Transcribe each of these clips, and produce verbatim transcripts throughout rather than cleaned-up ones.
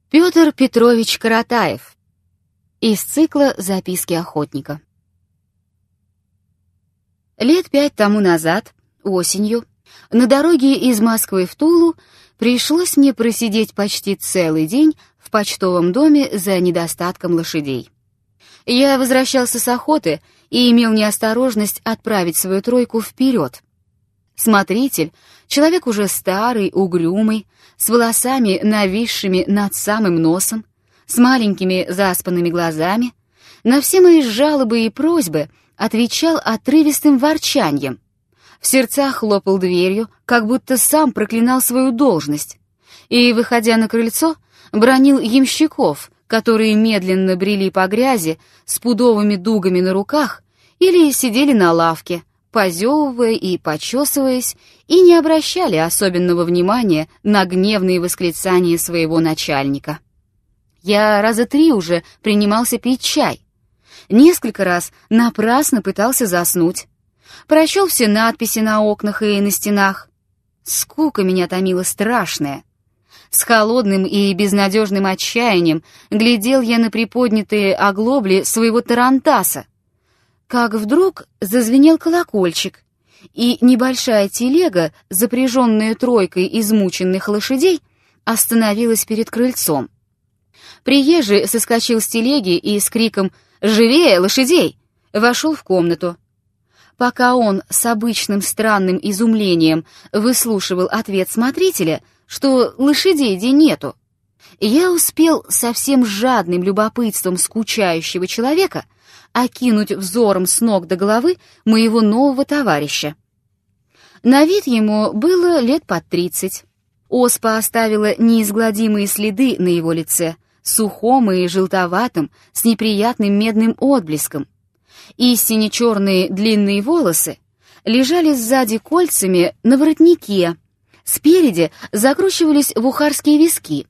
Петр Петрович Каратаев. Из цикла «Записки охотника». Лет пять тому назад, осенью, на дороге из Москвы в Тулу пришлось мне просидеть почти целый день в почтовом доме за недостатком лошадей. Я возвращался с охоты и имел неосторожность отправить свою тройку вперед. Смотритель, человек уже старый, угрюмый, с волосами, нависшими над самым носом, с маленькими заспанными глазами, на все мои жалобы и просьбы отвечал отрывистым ворчаньем. В сердцах хлопал дверью, как будто сам проклинал свою должность, и, выходя на крыльцо, бранил ямщиков, которые медленно брели по грязи с пудовыми дугами на руках или сидели на лавке, позевывая и почесываясь, и не обращали особенного внимания на гневные восклицания своего начальника. Я раза три уже принимался пить чай. Несколько раз напрасно пытался заснуть. Прочел все надписи на окнах и на стенах. Скука меня томила страшная. С холодным и безнадежным отчаянием глядел я на приподнятые оглобли своего тарантаса, как вдруг зазвенел колокольчик, и небольшая телега, запряженная тройкой измученных лошадей, остановилась перед крыльцом. Приезжий соскочил с телеги и с криком «Живее, лошадей!» вошел в комнату. Пока он с обычным странным изумлением выслушивал ответ смотрителя, что лошадей где нету, я успел со всем жадным любопытством скучающего человека окинуть взором с ног до головы моего нового товарища. На вид ему было лет под тридцать. Оспа оставила неизгладимые следы на его лице, сухом и желтоватым, с неприятным медным отблеском. И сине-черные длинные волосы лежали сзади кольцами на воротнике, спереди закручивались в ухарские виски.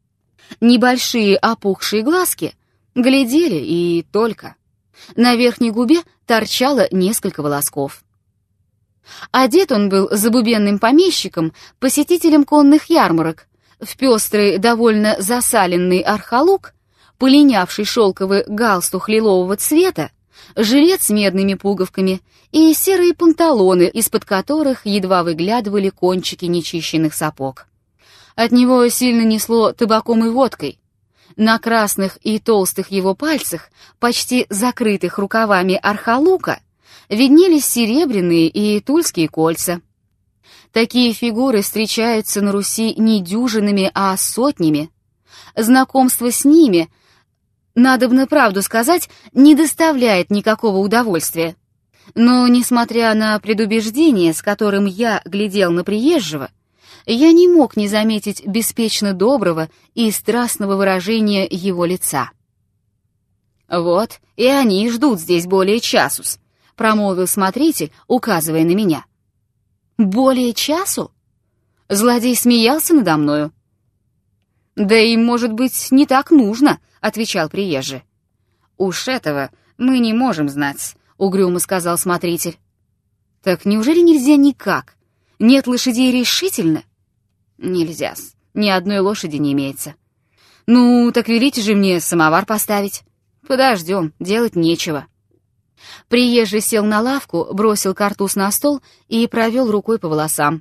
Небольшие опухшие глазки глядели и только. На верхней губе торчало несколько волосков. Одет он был забубенным помещиком, посетителем конных ярмарок, в пестрый, довольно засаленный архалук, полинявший шелковый галстук лилового цвета, жилет с медными пуговками и серые панталоны, из-под которых едва выглядывали кончики нечищенных сапог. От него сильно несло табаком и водкой. На красных и толстых его пальцах, почти закрытых рукавами архалука, виднелись серебряные и тульские кольца. Такие фигуры встречаются на Руси не дюжинами, а сотнями. Знакомство с ними, надобно правду сказать, не доставляет никакого удовольствия. Но, несмотря на предубеждение, с которым я глядел на приезжего, я не мог не заметить беспечно доброго и страстного выражения его лица. «Вот, и они ждут здесь более часу-с», — промолвил смотритель, указывая на меня. «Более часу?» Злодей смеялся надо мною. «Да им, может быть, не так нужно», — отвечал приезжий. «Уж этого мы не можем знать», — угрюмо сказал смотритель. «Так неужели нельзя никак? Нет лошадей решительно?» «Нельзя-с, ни одной лошади не имеется». «Ну, так велите же мне самовар поставить». «Подождем, делать нечего». Приезжий сел на лавку, бросил картуз на стол и провел рукой по волосам.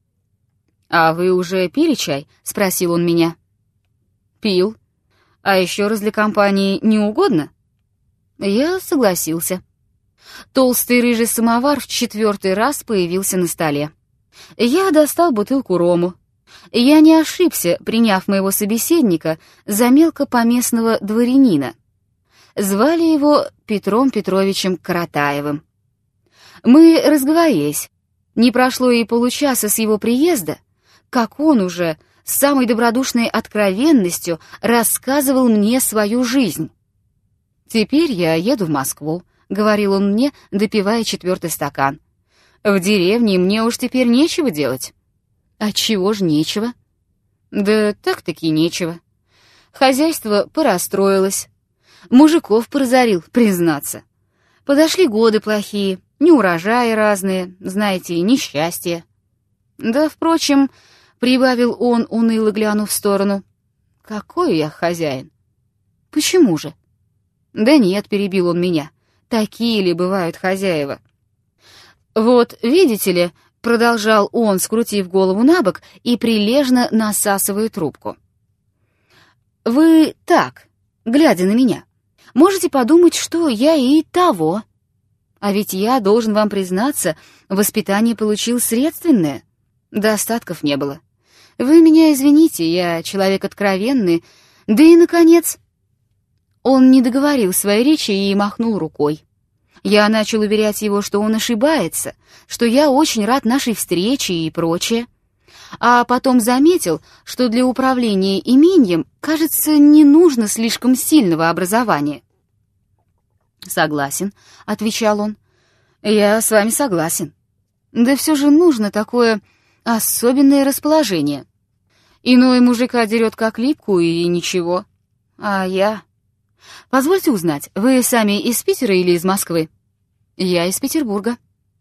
«А вы уже пили чай?» — спросил он меня. «Пил. А еще раз для компании не угодно?» Я согласился. Толстый рыжий самовар в четвертый раз появился на столе. Я достал бутылку рому. Я не ошибся, приняв моего собеседника за мелкопоместного дворянина. Звали его Петром Петровичем Каратаевым. Мы разговорились. Не прошло и получаса с его приезда, как он уже с самой добродушной откровенностью рассказывал мне свою жизнь. «Теперь я еду в Москву», — говорил он мне, допивая четвертый стакан. «В деревне мне уж теперь нечего делать». «Отчего ж нечего?» «Да так-таки нечего. Хозяйство порастроилось. Мужиков поразорил, признаться. Подошли годы плохие, неурожаи разные, знаете, несчастья. Да, впрочем, — прибавил он, уныло глянув в сторону, — Какой я хозяин? Почему же? Да нет, перебил он меня. Такие ли бывают хозяева? Вот, видите ли, продолжал он, скрутив голову набок и прилежно насасывая трубку. Вы так, глядя на меня, можете подумать, что я и того. А ведь я, должен вам признаться, воспитание получил средственное. Достатков не было. Вы меня извините, я человек откровенный. Да и, наконец... Он не договорил своей речи и махнул рукой. Я начал уверять его, что он ошибается, что я очень рад нашей встрече и прочее. А потом заметил, что для управления имением, кажется, не нужно слишком сильного образования. «Согласен», — отвечал он. «Я с вами согласен. Да все же нужно такое особенное расположение. Иной мужика дерет как липку, и ничего. А я... Позвольте узнать, вы сами из Питера или из Москвы?» «Я из Петербурга».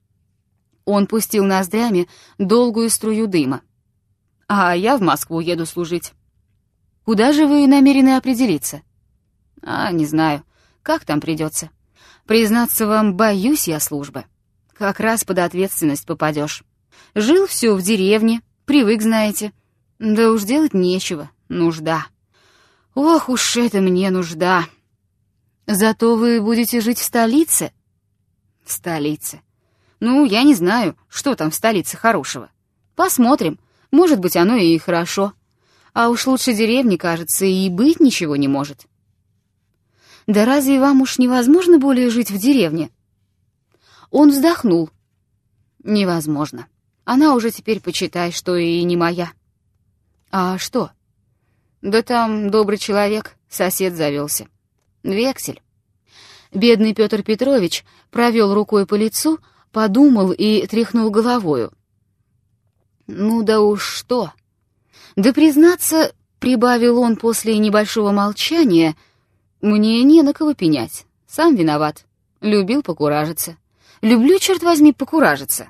Он пустил ноздрями долгую струю дыма. «А я в Москву еду служить». «Куда же вы намерены определиться?» «А, не знаю. Как там придется? Признаться вам, боюсь я службы. Как раз под ответственность попадешь. Жил все в деревне, привык, знаете. Да уж делать нечего, нужда. Ох уж это мне нужда. Зато вы будете жить в столице?» «В столице? Ну, я не знаю, что там в столице хорошего. Посмотрим, может быть, оно и хорошо. А уж лучше деревни, кажется, и быть ничего не может». «Да разве вам уж невозможно более жить в деревне?» Он вздохнул. «Невозможно. Она уже теперь, почитай, что и не моя». «А что?» «Да там добрый человек, сосед завелся. Вексель». Бедный Петр Петрович провел рукой по лицу, подумал и тряхнул головою. «Ну да уж что!» «Да признаться, — прибавил он после небольшого молчания, — мне не на кого пенять, сам виноват, любил покуражиться. Люблю, черт возьми, покуражиться».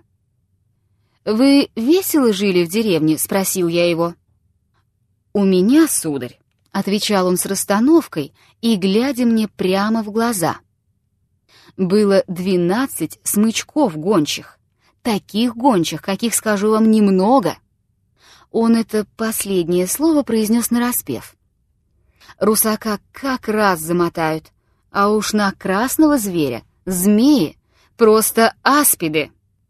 «Вы весело жили в деревне?» — спросил я его. «У меня, сударь», — отвечал он с расстановкой и глядя мне прямо в глаза, — «было двенадцать смычков гончих, таких гончих, каких, скажу вам, немного». Он это последнее слово произнес нараспев. Русака как раз замотают, а уж на красного зверя, змеи, просто аспиды.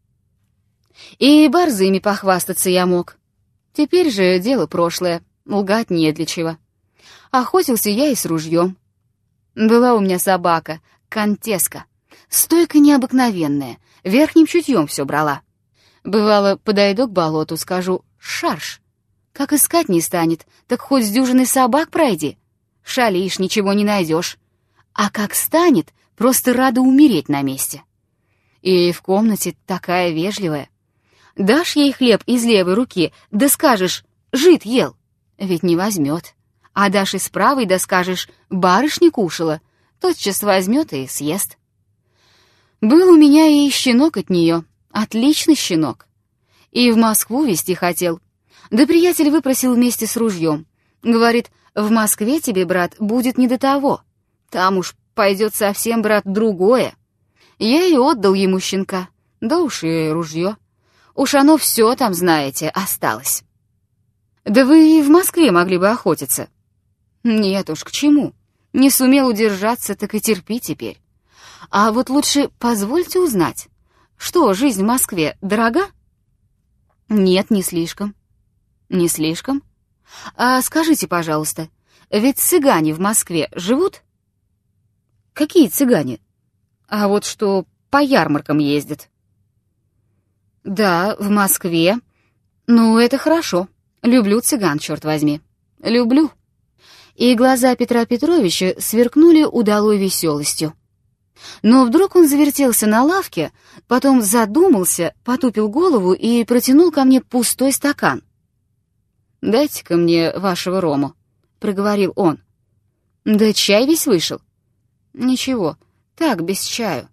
И борзыми похвастаться я мог. Теперь же дело прошлое, лгать не для чего. Охотился я и с ружьем. Была у меня собака, контеска, стойка необыкновенная, верхним чутьем все брала. Бывало, подойду к болоту, скажу «шарш». Как искать не станет, так хоть с дюжиной собак пройди. Шалишь, ничего не найдешь. А как станет, просто рада умереть на месте. И в комнате такая вежливая. Дашь ей хлеб из левой руки, да скажешь «жид ел», ведь не возьмет. А дашь из правой, да скажешь «барышня кушала», тотчас возьмет и съест. Был у меня и щенок от нее, отличный щенок. И в Москву везти хотел. Да приятель выпросил вместе с ружьем. Говорит, в Москве тебе, брат, будет не до того. Там уж пойдет совсем, брат, другое. Я и отдал ему щенка, да уж и ружье. Уж оно все там, знаете, осталось. Да вы и в Москве могли бы охотиться. Нет уж, к чему? Не сумел удержаться, так и терпи теперь. А вот лучше позвольте узнать, что, жизнь в Москве дорога? Нет, не слишком. Не слишком? А скажите, пожалуйста, ведь цыгане в Москве живут? Какие цыгане? А вот что по ярмаркам ездят. Да, в Москве. Ну, это хорошо. Люблю цыган, черт возьми. Люблю. И глаза Петра Петровича сверкнули удалой веселостью. Но вдруг он завертелся на лавке, потом задумался, потупил голову и протянул ко мне пустой стакан. «Дайте-ка мне вашего рому», — проговорил он. «Да чай весь вышел». «Ничего, так, без чаю».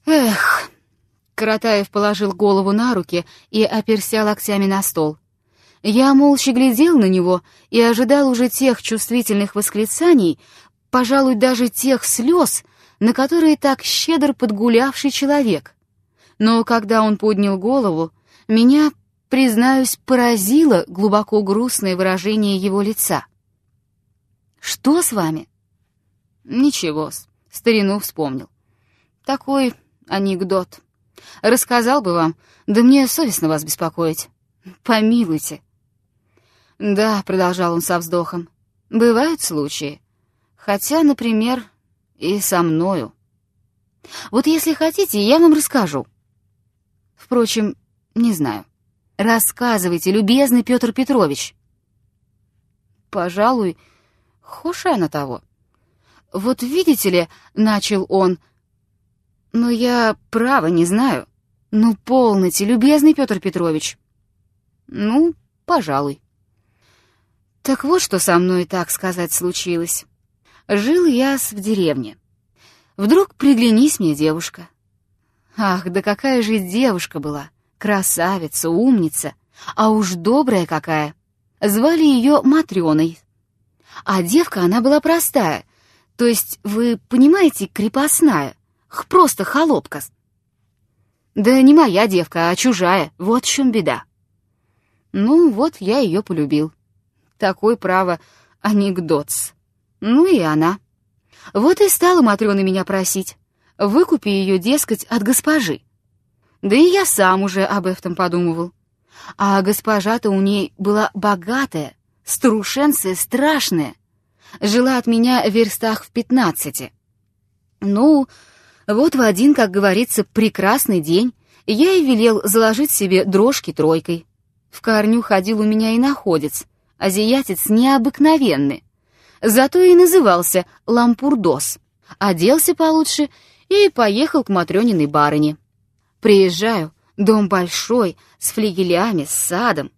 «Эх!» — Каратаев положил голову на руки и оперся локтями на стол. Я молча глядел на него и ожидал уже тех чувствительных восклицаний, пожалуй, даже тех слез, на которые так щедр подгулявший человек. Но когда он поднял голову, меня, признаюсь, поразило глубоко грустное выражение его лица. «Что с вами?» «Ничего-с, старину вспомнил. Такой анекдот. Рассказал бы вам, да мне совестно вас беспокоить. Помилуйте». «Да», — продолжал он со вздохом, — «бывают случаи. Хотя, например, и со мною. Вот если хотите, я вам расскажу. Впрочем, не знаю. Рассказывайте, любезный Петр Петрович». «Пожалуй, хуже на того. Вот видите ли, — начал он, — но я право не знаю. Ну, полноте, любезный Петр Петрович». «Ну, пожалуй». Так вот, что со мной, так сказать, случилось. Жил я в деревне. Вдруг приглянись мне девушка. Ах, да какая же девушка была! Красавица, умница, а уж добрая какая! Звали ее Матрёной. А девка она была простая, то есть, вы понимаете, крепостная, х, просто холопка. Да не моя девка, а чужая, вот в чем беда. Ну, вот я ее полюбил. Такой, право, анекдот-с. Ну и она. Вот и стала Матрёна меня просить. Выкупи ее, дескать, от госпожи. Да и я сам уже об этом подумывал. А госпожа-то у ней была богатая, старушенция страшная. Жила от меня в верстах в пятнадцати. Ну, вот в один, как говорится, прекрасный день я и велел заложить себе дрожки тройкой. В корню ходил у меня и находец, азиатец необыкновенный. Зато и назывался Лампурдос. Оделся получше и поехал к Матрёниной барыне. Приезжаю, дом большой, с флигелями, с садом.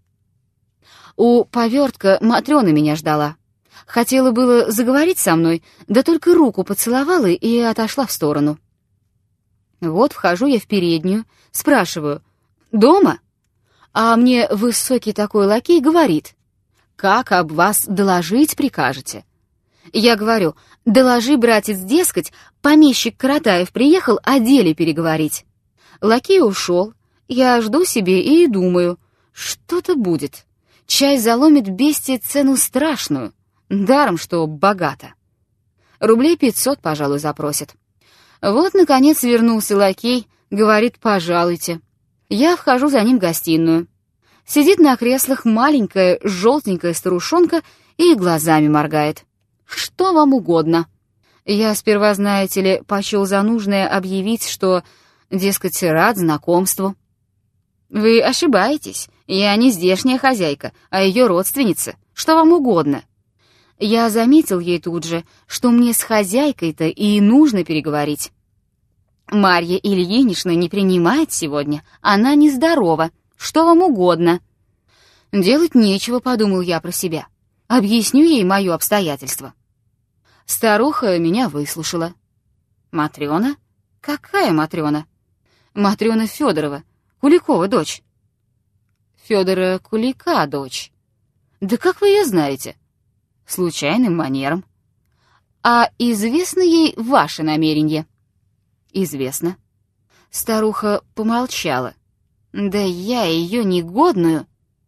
У повертка Матрёна меня ждала. Хотела было заговорить со мной, да только руку поцеловала и отошла в сторону. Вот вхожу я в переднюю, спрашиваю: «Дома?» А мне высокий такой лакей говорит: «Как об вас доложить прикажете?» Я говорю: «Доложи, братец, дескать, помещик Каратаев приехал о деле переговорить». Лакей ушел, я жду себе и думаю, что-то будет. Чай заломит бестия цену страшную, даром, что богато. Рублей пятьсот, пожалуй, запросит. Вот, наконец, вернулся лакей, говорит: «Пожалуйте». Я вхожу за ним в гостиную. Сидит на креслах маленькая желтенькая старушонка и глазами моргает. «Что вам угодно?» Я сперва, знаете ли, почел за нужное объявить, что, дескать, рад знакомству. «Вы ошибаетесь, я не здешняя хозяйка, а ее родственница. Что вам угодно?» Я заметил ей тут же, что мне с хозяйкой-то и нужно переговорить. «Марья Ильинична не принимает сегодня, она нездорова. Что вам угодно?» Делать нечего, подумал я про себя. Объясню ей мое обстоятельство. Старуха меня выслушала. «Матрёна? Какая Матрёна?» «Матрёна Фёдорова, Куликова дочь». «Фёдора Кулика дочь. Да как вы её знаете?» «Случайным манером». «А известно ей ваше намерение?» «Известно». Старуха помолчала. «Да я её негодную».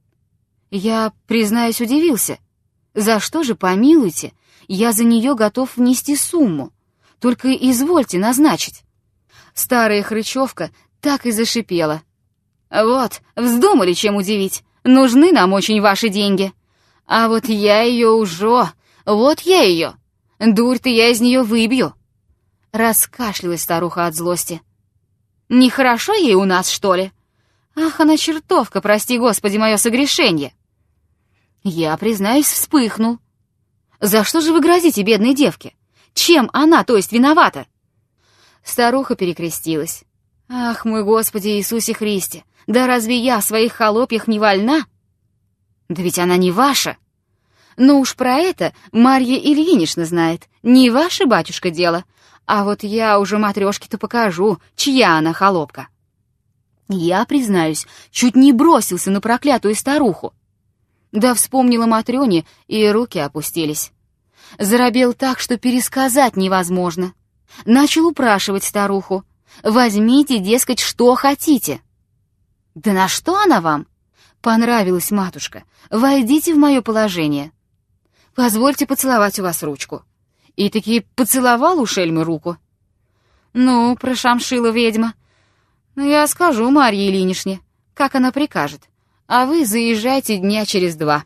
Я, признаюсь, удивился. «За что же, помилуйте, я за неё готов внести сумму. Только извольте назначить». Старая хрычевка так и зашипела. «Вот, вздумали чем удивить. Нужны нам очень ваши деньги. А вот я её уже, вот я её. Дурь-то я из неё выбью». Раскашлялась старуха от злости. «Нехорошо ей у нас, что ли? Ах, она чертовка, прости господи, мое согрешенье». Я, признаюсь, вспыхнул. «За что же вы грозите бедной девке? Чем она, то есть, виновата?» Старуха перекрестилась. «Ах, мой Господи Иисусе Христе, да разве я в своих холопьях не вольна?» «Да ведь она не ваша». «Ну уж про это Марья Ильинична знает, не ваше, батюшка, дело. А вот я уже матрёшке-то покажу, чья она холопка». Я, признаюсь, чуть не бросился на проклятую старуху. Да вспомнила Матрёне, и руки опустились. Заробел так, что пересказать невозможно. Начал упрашивать старуху. «Возьмите, дескать, что хотите». «Да на что она вам?» «Понравилась, матушка. Войдите в мое положение. Позвольте поцеловать у вас ручку». И таки поцеловал у шельмы руку. «Ну, прошамшила ведьма. Я скажу Марье Ильиничне, как она прикажет, а вы заезжайте дня через два».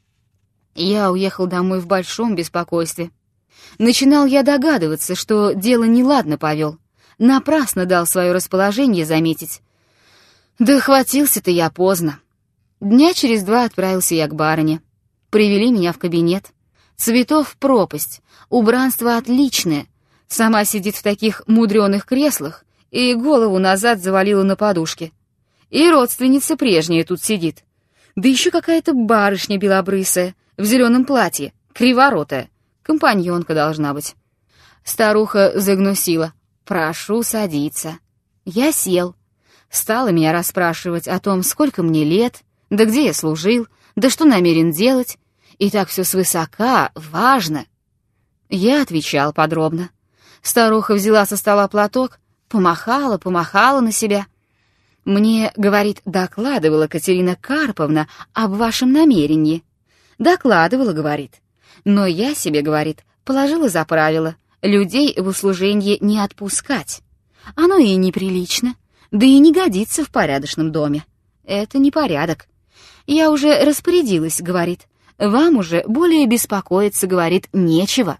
Я уехал домой в большом беспокойстве. Начинал я догадываться, что дело неладно повел. Напрасно дал свое расположение заметить. Да хватился-то я поздно. Дня через два отправился я к барыне. Привели меня в кабинет. Цветов пропасть, убранство отличное. Сама сидит в таких мудреных креслах и голову назад завалила на подушке. И родственница прежняя тут сидит. Да еще какая-то барышня белобрысая, в зеленом платье, криворотая. Компаньонка должна быть. Старуха загнусила. «Прошу садиться». Я сел. Стала меня расспрашивать о том, сколько мне лет, да где я служил, да что намерен делать. И так все свысока, важно. Я отвечал подробно. Старуха взяла со стола платок, помахала, помахала на себя. «Мне, — говорит, — докладывала Катерина Карповна об вашем намерении». «Докладывала, — говорит. Но я себе, — говорит, — положила за правило людей в услуженье не отпускать. Оно и неприлично, да и не годится в порядочном доме. Это не порядок. Я уже распорядилась, — говорит, — вам уже более беспокоиться, — говорит, — нечего».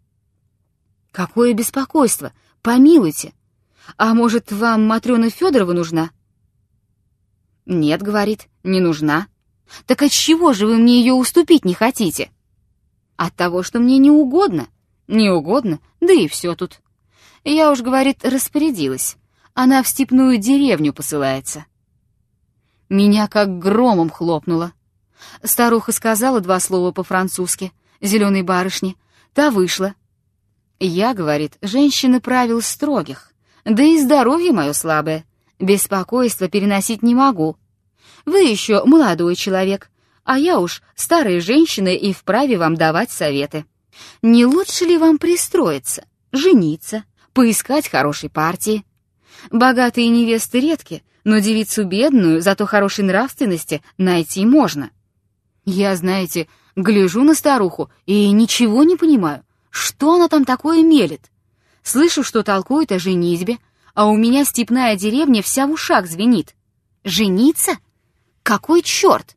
«Какое беспокойство? Помилуйте. А может, вам Матрёна Фёдорова нужна?» «Нет, — говорит, — не нужна». «Так отчего же вы мне ее уступить не хотите?» «От того, что мне не угодно». «Не угодно, да и все тут. Я уж, — говорит, — распорядилась. Она в степную деревню посылается». Меня как громом хлопнуло. Старуха сказала два слова по-французски, зеленой барышне, та вышла. Я, — говорит, — женщина правил строгих, да и здоровье мое слабое, беспокойство переносить не могу. Вы еще молодой человек, а я уж старая женщина и вправе вам давать советы. Не лучше ли вам пристроиться, жениться, поискать хорошей партии? Богатые невесты редки, но девицу бедную, зато хорошей нравственности, найти можно. Я, знаете, гляжу на старуху и ничего не понимаю, что она там такое мелет. Слышу, что толкует о женитьбе, а у меня степная деревня вся в ушах звенит. Жениться? Какой черт?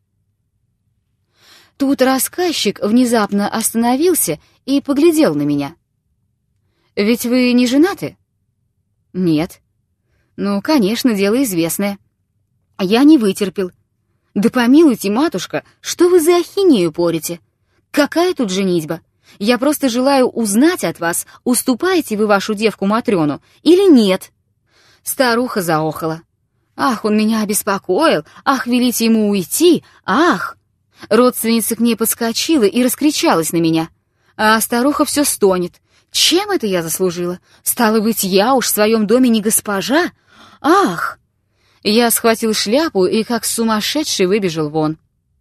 Тут рассказчик внезапно остановился и поглядел на меня. «Ведь вы не женаты?» «Нет». «Ну, конечно, дело известное». Я не вытерпел. «Да помилуйте, матушка, что вы за ахинею порите? Какая тут женитьба? Я просто желаю узнать от вас, уступаете вы вашу девку Матрёну или нет». Старуха заохала. «Ах, он меня обеспокоил! Ах, велите ему уйти! Ах!» Родственница к ней подскочила и раскричалась на меня. А старуха все стонет. «Чем это я заслужила? Стало быть, я уж в своем доме не госпожа? Ах!» Я схватил шляпу и как сумасшедший выбежал вон.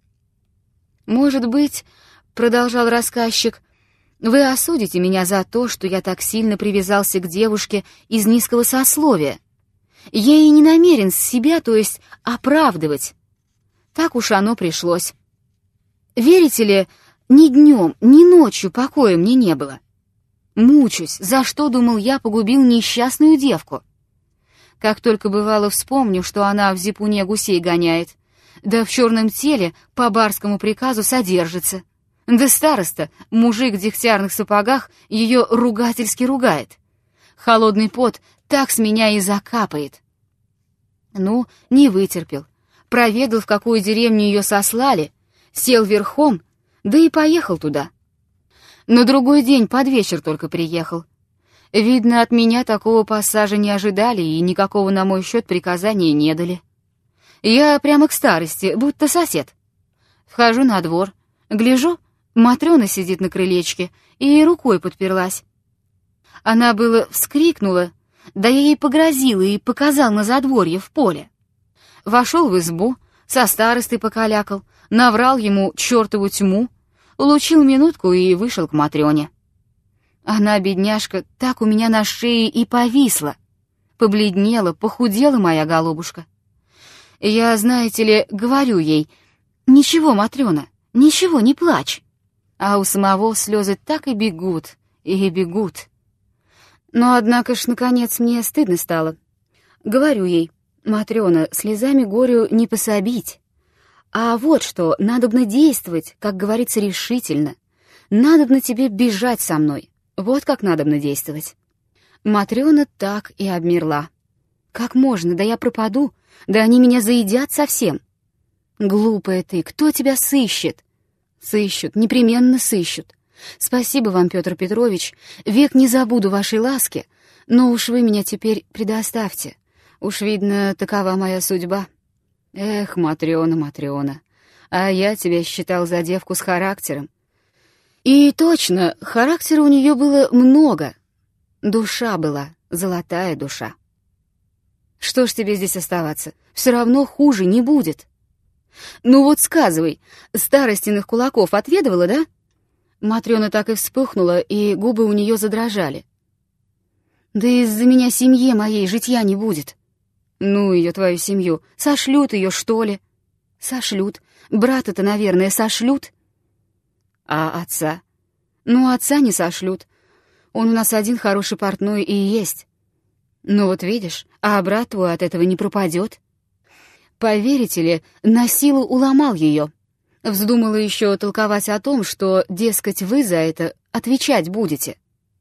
«Может быть, — продолжал рассказчик, — вы осудите меня за то, что я так сильно привязался к девушке из низкого сословия. Я и не намерен себя, то есть, оправдывать. Так уж оно пришлось. Верите ли, ни днем, ни ночью покоя мне не было. Мучусь, за что, думал я, погубил несчастную девку. Как только бывало вспомню, что она в зипуне гусей гоняет, да в черном теле по барскому приказу содержится. Да староста, мужик в дегтярных сапогах, ее ругательски ругает. Холодный пот так с меня и закапает. Ну, не вытерпел. Проведал, в какую деревню ее сослали, сел верхом, да и поехал туда. На другой день под вечер только приехал. Видно, от меня такого пассажа не ожидали и никакого на мой счет приказания не дали. Я прямо к старости, будто сосед. Вхожу на двор, гляжу, Матрёна сидит на крылечке и рукой подперлась. Она было вскрикнула, да я ей погрозила и показал на задворье в поле. Вошел в избу, со старостой покалякал, наврал ему чертову тьму, улучил минутку и вышел к Матрёне. Она, бедняжка, так у меня на шее и повисла. Побледнела, похудела моя голубушка. Я, знаете ли, говорю ей: «Ничего, Матрёна, ничего, не плачь». А у самого слезы так и бегут, и бегут. Но, однако ж, наконец, мне стыдно стало. Говорю ей: «Матрёна, слезами горю не пособить. А вот что, надобно действовать, как говорится, решительно. Надобно тебе бежать со мной. Вот как надобно действовать». Матрёна так и обмерла. «Как можно? Да я пропаду. Да они меня заедят совсем». «Глупая ты, кто тебя сыщет?» «Сыщут, непременно сыщут. Спасибо вам, Петр Петрович, век не забуду вашей ласки, но уж вы меня теперь предоставьте. Уж, видно, такова моя судьба». «Эх, Матрёна, Матрёна, а я тебя считал за девку с характером». И точно, характера у неё было много. Душа была, золотая душа. «Что ж тебе здесь оставаться? Все равно хуже не будет». «Ну вот сказывай, старостиных кулаков отведывала, да?» Матрёна так и вспыхнула, и губы у неё задрожали. «Да из-за меня семье моей житья не будет». «Ну её, твою семью, сошлют её, что ли?» «Сошлют. Брата-то, наверное, сошлют». «А отца?» «Ну, отца не сошлют. Он у нас один хороший портной и есть». «Ну вот видишь, а брат твой от этого не пропадёт». Поверите ли, на силу уломал её. Вздумала ещё толковать о том, что, дескать, вы за это отвечать будете.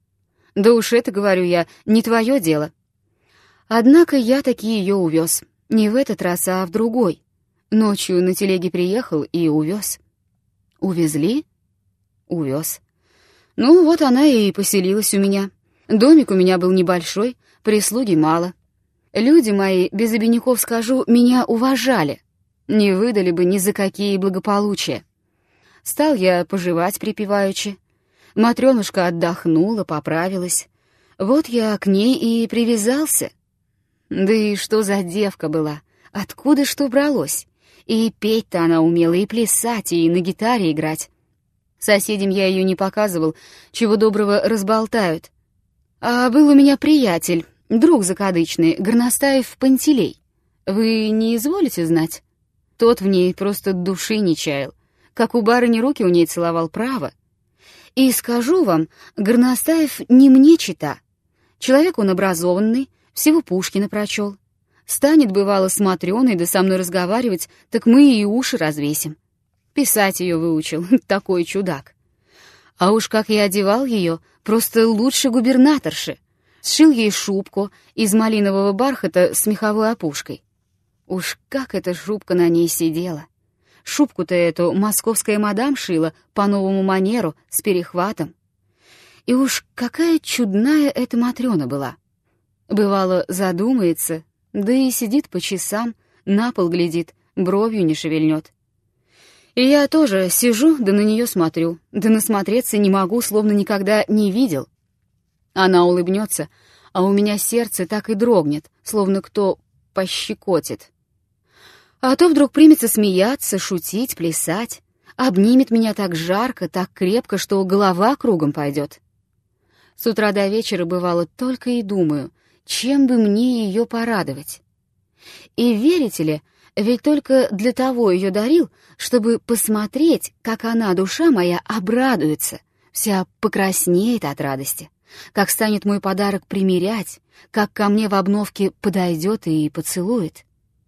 Да уж это, говорю я, не твоё дело. Однако я таки её увёз. Не в этот раз, а в другой. Ночью на телеге приехал и увёз. Увезли? Увёз. Ну вот она и поселилась у меня. Домик у меня был небольшой, прислуги мало. Люди мои, без обиняков скажу, меня уважали. Не выдали бы ни за какие благополучия. Стал я поживать припеваючи. Матрёнушка отдохнула, поправилась. Вот я к ней и привязался. Да и что за девка была? Откуда что бралось? И петь-то она умела, и плясать, и на гитаре играть. Соседям я её не показывал, чего доброго разболтают. А был у меня приятель, друг закадычный, горностаев Пантелей. Вы не изволите знать? Тот в ней просто души не чаял. Как у барыни руки у ней целовал, право. И скажу вам, горностаев не мне чита. Человек он образованный, всего Пушкина прочел. Станет, бывало, с Матрёной, да со мной разговаривать, так мы и уши развесим. Писать её выучил, такой чудак. А уж как я одевал её, просто лучше губернаторши. Сшил ей шубку из малинового бархата с меховой опушкой. Уж как эта шубка на ней сидела. Шубку-то эту московская мадам шила по новому манеру, с перехватом. И уж какая чудная эта Матрёна была. Бывало, задумается, да и сидит по часам, на пол глядит, бровью не шевельнет. И я тоже сижу, да на неё смотрю, да насмотреться не могу, словно никогда не видел. Она улыбнется, а у меня сердце так и дрогнет, словно кто пощекотит. А то вдруг примется смеяться, шутить, плясать, обнимет меня так жарко, так крепко, что голова кругом пойдет. С утра до вечера, бывало, только и думаю, чем бы мне её порадовать. И верите ли, ведь только для того её дарил, чтобы посмотреть, как она, душа моя, обрадуется, вся покраснеет от радости, как станет мой подарок примерять, как ко мне в обновке подойдет и поцелует.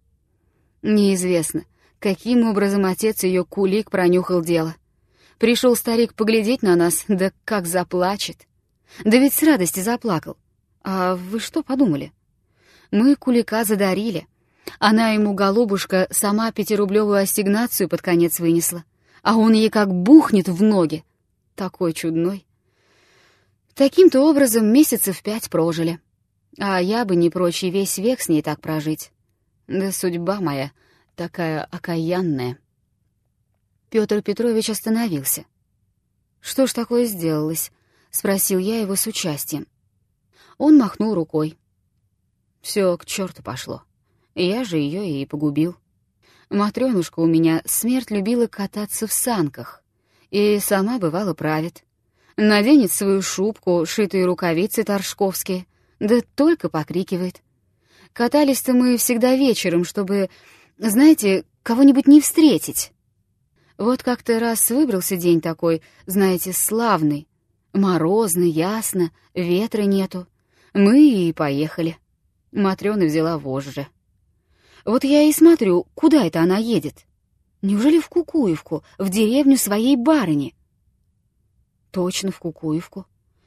Неизвестно, каким образом отец её кулик пронюхал дело. Пришел старик поглядеть на нас, да как заплачет. Да ведь с радости заплакал. А вы что подумали? Мы кулика задарили. Она ему, голубушка, сама пятирублевую ассигнацию под конец вынесла, а он ей как бухнет в ноги. Такой чудной. Таким-то образом месяцев пять прожили. А я бы не прочь и весь век с ней так прожить. Да судьба моя такая окаянная. Петр Петрович остановился. «Что ж такое сделалось?» — спросил я его с участием. Он махнул рукой. «Все к черту пошло. Я же ее и погубил. Матрёнушка у меня смерть любила кататься в санках, и сама, бывало, правит. Наденет свою шубку, шитые рукавицы торжковские, да только покрикивает. Катались-то мы всегда вечером, чтобы, знаете, кого-нибудь не встретить. Вот как-то раз выбрался день такой, знаете, славный. Морозно, ясно, ветра нету. Мы и поехали. Матрёна взяла вожжи. Вот я и смотрю, куда это она едет? Неужели в Кукуевку, в деревню своей барыни? Точно в Кукуевку.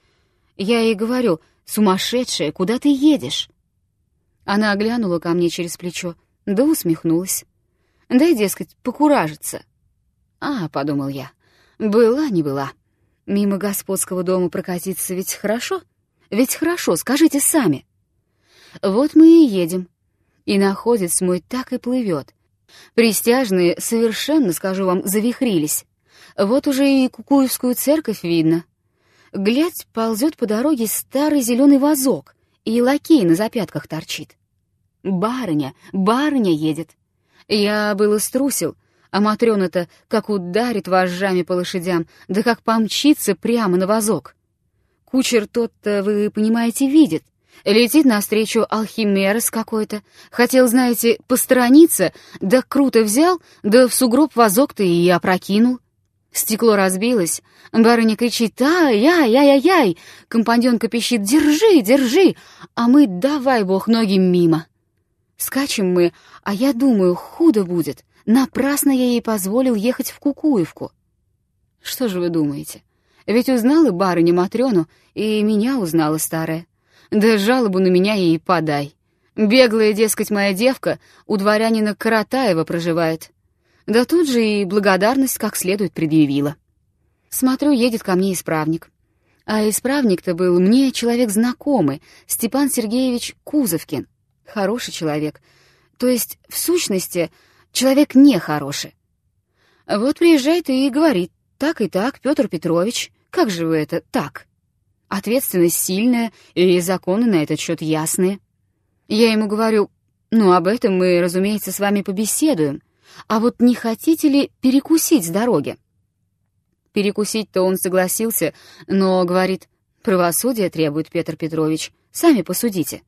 Я ей говорю: сумасшедшая, куда ты едешь? Она оглянула ко мне через плечо, да усмехнулась. Дай, дескать, покуражиться. А, подумал я, была не была. Мимо господского дома прокатиться ведь хорошо? Ведь хорошо, скажите сами. Вот мы и едем. И находец мой так и плывет. Пристяжные совершенно, скажу вам, завихрились. Вот уже и Кукуевскую церковь видно. Глядь, ползет по дороге старый зеленый вазок, и лакей на запятках торчит. Барыня, барыня едет. Я было струсил, а Матрёна-то как ударит вожжами по лошадям, да как помчится прямо на вазок. Кучер тот-то, вы понимаете, видит. Летит навстречу Алхимерос какой-то. Хотел, знаете, посторониться, да круто взял, да в сугроб вазок-то и опрокинул. Стекло разбилось. Барыня кричит: «Ай-яй-яй-яй!» Компаньонка пищит: «Держи, держи!» А мы, давай бог ноги, мимо. Скачем мы, а я думаю, худо будет. Напрасно я ей позволил ехать в Кукуевку. Что же вы думаете? Ведь узнала барыня Матрёну, и меня узнала старая. Да жалобу на меня ей подай. Беглая, дескать, моя девка у дворянина Каратаева проживает. Да тут же и благодарность как следует предъявила. Смотрю, едет ко мне исправник. А исправник-то был мне человек знакомый, Степан Сергеевич Кузовкин. Хороший человек. То есть, в сущности, человек нехороший. Вот приезжает и говорит: так и так, Петр Петрович, как же вы это так? Ответственность сильная, и законы на этот счет ясные. Я ему говорю: ну, об этом мы, разумеется, с вами побеседуем. А вот не хотите ли перекусить с дороги? Перекусить-то он согласился, но говорит: правосудие требует, Петр Петрович, сами посудите.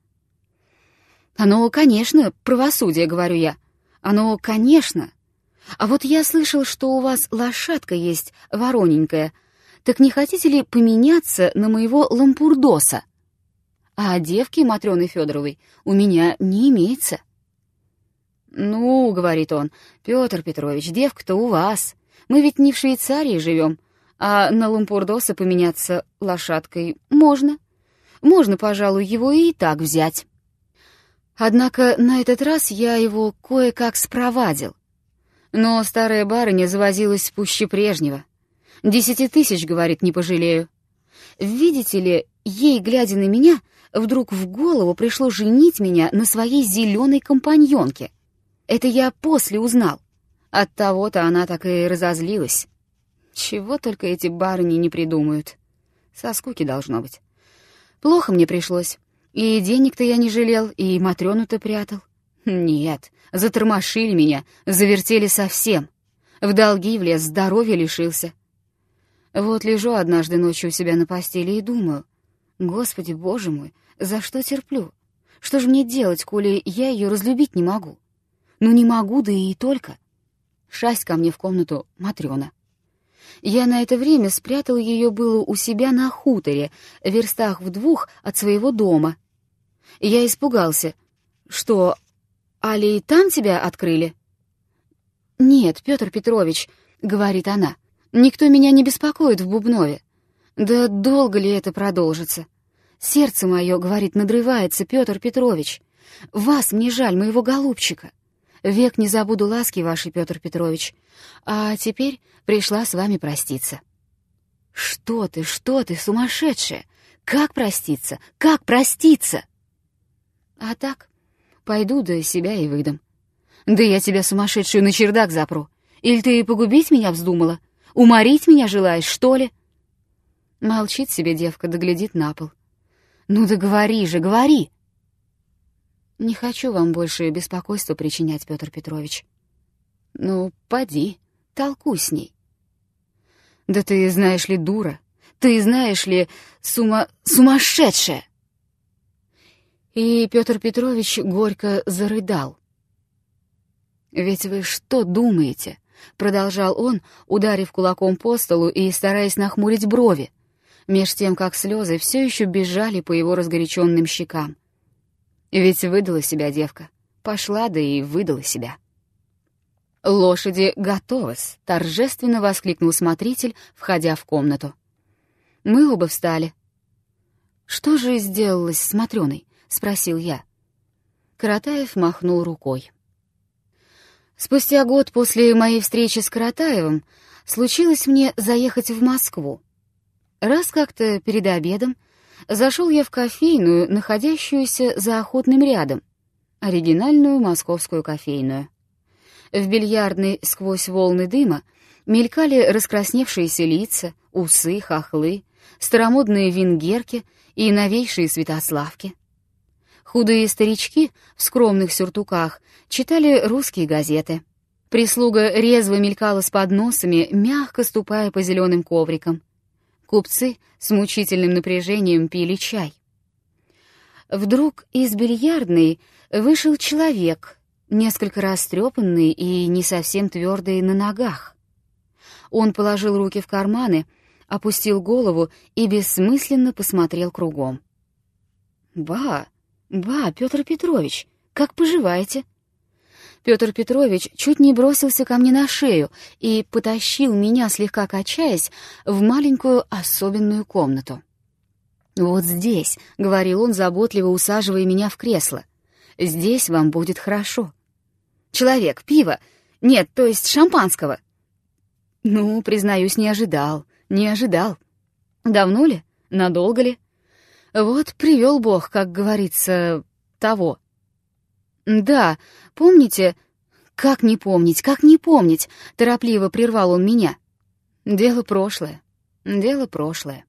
Оно, конечно, правосудие, говорю я. Оно, конечно. А вот я слышал, что у вас лошадка есть вороненькая. Так не хотите ли поменяться на моего лампурдоса? А девки Матрёны Фёдоровой у меня не имеется. «Ну, — говорит он, — Пётр Петрович, девка-то у вас. Мы ведь не в Швейцарии живем, а на лампурдоса поменяться лошадкой можно. Можно, пожалуй, его и так взять». Однако на этот раз я его кое-как спровадил. Но старая барыня завозилась пуще прежнего. «Десяти тысяч, — говорит, — не пожалею». Видите ли, ей, глядя на меня, вдруг в голову пришло женить меня на своей зеленой компаньонке. Это я после узнал. Оттого-то она так и разозлилась. Чего только эти барыни не придумают. Со скуки должно быть. Плохо мне пришлось. И денег-то я не жалел, и Матрёну-то прятал. Нет, затормошили меня, завертели совсем. В долги влез, здоровья лишился. Вот лежу однажды ночью у себя на постели и думаю: Господи, Боже мой, за что терплю? Что же мне делать, коли я ее разлюбить не могу? Ну не могу, да и только. Шасть ко мне в комнату Матрёна. Я на это время спрятал ее было у себя на хуторе, в верстах в двух от своего дома. Я испугался. Что, али и там тебя открыли? «Нет, Петр Петрович, — говорит она, — никто меня не беспокоит в Бубнове. Да долго ли это продолжится? Сердце мое, — говорит, — надрывается, Петр Петрович. Вас мне жаль, моего голубчика. Век не забуду ласки вашей, Петр Петрович. А теперь пришла с вами проститься». «Что ты, что ты, сумасшедшая? Как проститься? Как проститься?» «А так, пойду до себя и выдам». «Да я тебя, сумасшедшую, на чердак запру. Или ты погубить меня вздумала? Уморить меня желаешь, что ли?» Молчит себе девка, да глядит на пол. «Ну да говори же, говори!» «Не хочу вам больше беспокойства причинять, Петр Петрович». Ну, поди, толкуй с ней. Да ты, знаешь ли, дура, ты, знаешь ли, сума... сумасшедшая. И Петр Петрович горько зарыдал. «Ведь вы что думаете?» — продолжал он, ударив кулаком по столу и стараясь нахмурить брови, меж тем, как слезы все еще бежали по его разгоряченным щекам. «Ведь выдала себя девка. Пошла, да и выдала себя». «Лошади готовы-с!» — торжественно воскликнул смотритель, входя в комнату. Мы оба встали. «Что же сделалось с Матрёной?» — спросил я. Каратаев махнул рукой. Спустя год после моей встречи с Каратаевым случилось мне заехать в Москву. Раз как-то перед обедом зашел я в кофейную, находящуюся за Охотным рядом, оригинальную московскую кофейную. В бильярдной сквозь волны дыма мелькали раскрасневшиеся лица, усы, хохлы, старомодные венгерки и новейшие святославки. Худые старички в скромных сюртуках читали русские газеты. Прислуга резво мелькала с подносами, мягко ступая по зеленым коврикам. Купцы с мучительным напряжением пили чай. Вдруг из бильярдной вышел человек, несколько растрепанный и не совсем твердый на ногах. Он положил руки в карманы, опустил голову и бессмысленно посмотрел кругом. «Ба, ба, Петр Петрович, как поживаете?» Петр Петрович чуть не бросился ко мне на шею и потащил меня, слегка качаясь, в маленькую особенную комнату. «Вот здесь», — говорил он, заботливо усаживая меня в кресло, — «здесь вам будет хорошо». «Человек, пиво! Нет, то есть шампанского!» «Ну, признаюсь, не ожидал, не ожидал. Давно ли? Надолго ли? Вот привел Бог, как говорится, того». «Да, помните...» «Как не помнить, как не помнить?» — торопливо прервал он меня. «Дело прошлое, дело прошлое».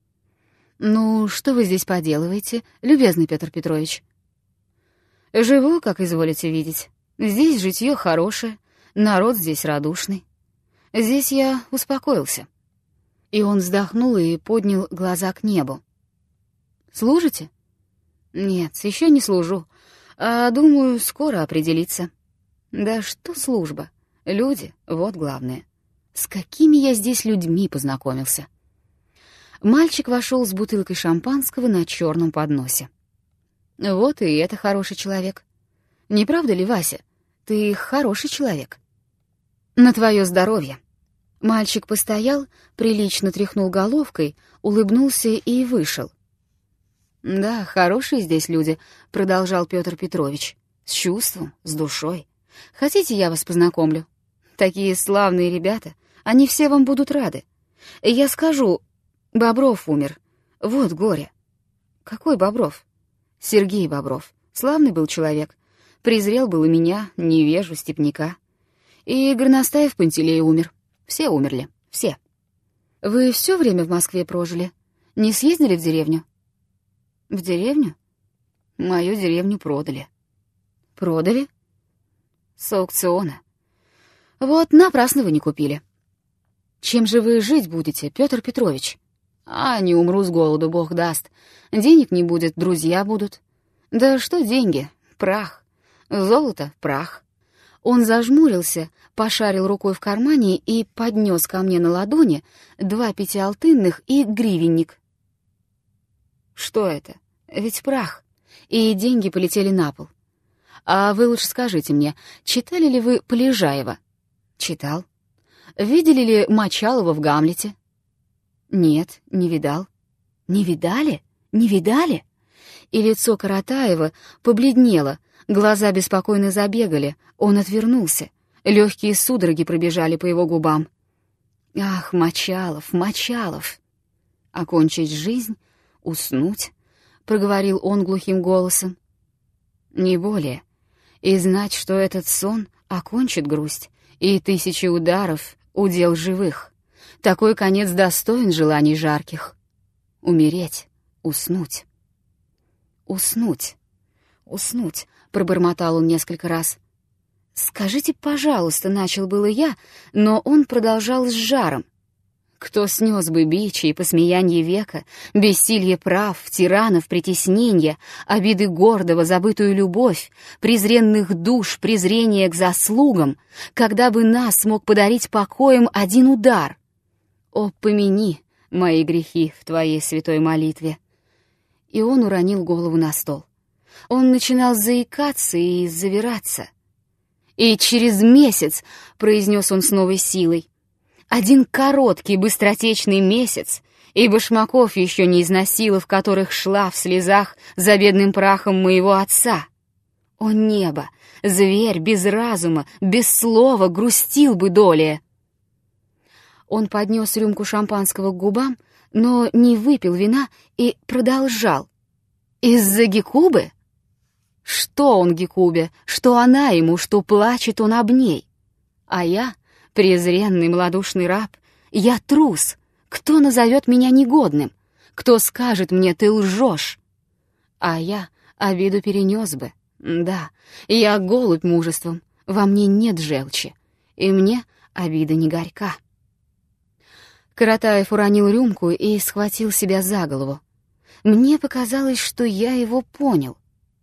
«Ну, что вы здесь поделываете, любезный Петр Петрович?» «Живу, как изволите видеть. Здесь житье хорошее, народ здесь радушный. Здесь я успокоился». И он вздохнул и поднял глаза к небу. «Служите?» «Нет, еще не служу, а думаю, скоро определиться». «Да что служба? Люди — вот главное. С какими я здесь людьми познакомился?» Мальчик вошел с бутылкой шампанского на черном подносе. «Вот и это хороший человек. Не правда ли, Вася? Ты хороший человек». «На твое здоровье». Мальчик постоял, прилично тряхнул головкой, улыбнулся и вышел. «Да, хорошие здесь люди», — продолжал Петр Петрович. «С чувством, с душой. Хотите, я вас познакомлю? Такие славные ребята, они все вам будут рады. Я скажу, Бобров умер. Вот горе». «Какой Бобров?» «Сергей Бобров. Славный был человек. Презрел был и меня, невежу, степняка. И Горностаев Пантелей умер. Все умерли, все. Вы все время в Москве прожили? Не съездили в деревню?» «В деревню? Мою деревню продали». «Продали?» «С аукциона. Вот напрасно вы не купили». «Чем же вы жить будете, Петр Петрович?» «А, не умру с голоду, Бог даст. Денег не будет, друзья будут». «Да что деньги? Прах. Золото — прах». Он зажмурился, пошарил рукой в кармане и поднес ко мне на ладони два пятиалтынных и гривенник. «Что это? Ведь прах». И деньги полетели на пол. «А вы лучше скажите мне, читали ли вы Полежаева?» «Читал». «Видели ли Мочалова в «Гамлете»?» «Нет, не видал». «Не видали? Не видали?» И лицо Каратаева побледнело, глаза беспокойно забегали, он отвернулся, легкие судороги пробежали по его губам. «Ах, Мочалов, Мочалов!» «Окончить жизнь, уснуть», — проговорил он глухим голосом. «Не более. И знать, что этот сон окончит грусть, и тысячи ударов — удел живых. Такой конец достоин желаний жарких. Умереть, уснуть». «Уснуть, уснуть», — пробормотал он несколько раз. «Скажите, пожалуйста», — начал было я, но он продолжал с жаром. «Кто снес бы бичи и посмеянье века, бессилье прав, тиранов, притесненья, обиды гордого, забытую любовь, презренных душ, презрение к заслугам, когда бы нас мог подарить покоем один удар? О, помяни мои грехи в твоей святой молитве». И он уронил голову на стол. Он начинал заикаться и завираться. «И через месяц», — произнес он с новой силой, «один короткий, быстротечный месяц, и башмаков еще не износила, в которых шла в слезах за бедным прахом моего отца. О небо! Зверь без разума, без слова грустил бы долее». Он поднес рюмку шампанского к губам, но не выпил вина и продолжал. «Из-за Гекубы? Что он Гекубе, что она ему, что плачет он об ней? А я, презренный малодушный раб, я трус. Кто назовет меня негодным? Кто скажет мне, ты лжешь? А я обиду перенес бы. Да, я голубь мужеством, во мне нет желчи, и мне обида не горька». Каратаев уронил рюмку и схватил себя за голову. Мне показалось, что я его понял.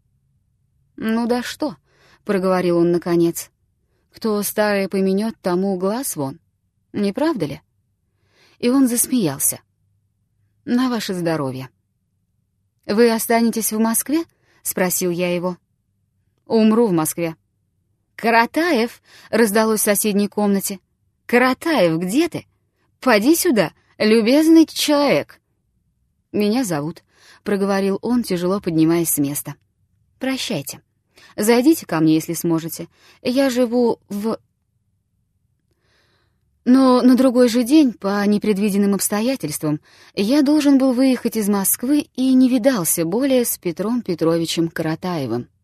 «Ну да что?» — проговорил он наконец. «Кто старое поменет, тому глаз вон. Не правда ли?» И он засмеялся. «На ваше здоровье». «Вы останетесь в Москве?» — спросил я его. «Умру в Москве». «Каратаев!» — раздалось в соседней комнате. «Каратаев, где ты? Поди сюда, любезный человек». «Меня зовут», — проговорил он, тяжело поднимаясь с места. «Прощайте. Зайдите ко мне, если сможете. Я живу в...» Но на другой же день, по непредвиденным обстоятельствам, я должен был выехать из Москвы и не видался более с Петром Петровичем Каратаевым.